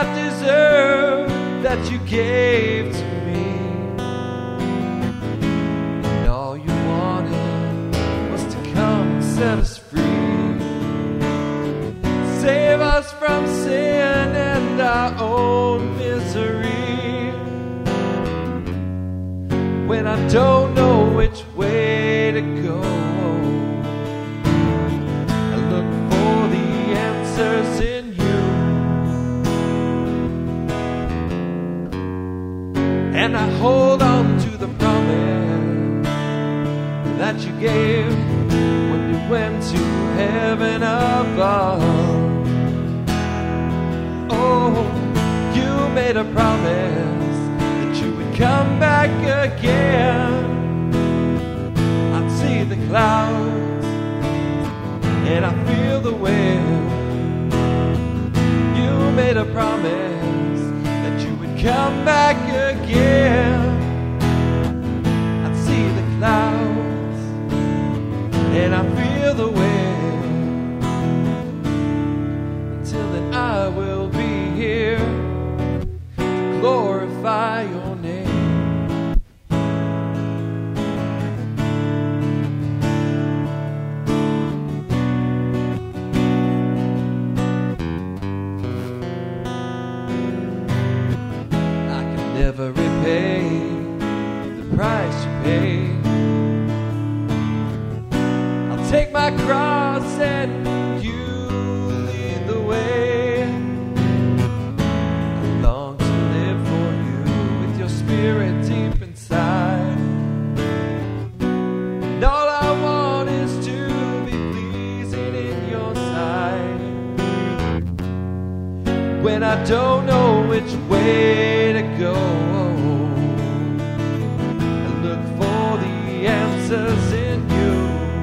not deserve that you gave to me. And all you wanted was to come and set us free, save us from sin and our own misery. When I don't know which way to go, I look for the answers in you, and I hold on to the promise that you gave when you went to heaven above. Oh, you made a promise come back again. I see the clouds and I feel the wind. You made a promise that you would come back again. I see the clouds and I feel the wind. Until then I will be here to glorify your name. Never repay the price you paid. I'll take my cross and you lead the way. I long to live for you with your spirit deep inside. And all I want is to be pleasing in your sight. When I don't know which way to go, I look for the answers in you,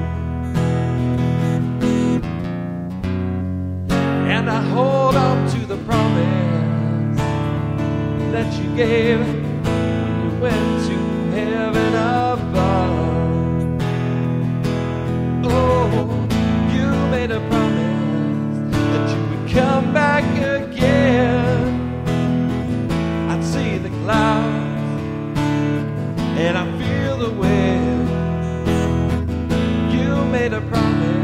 and I hold on to the promise that you gave when you went to heaven above. Oh, you made a promise that you would come back again. I'd see the clouds and I feel the wind. You made a promise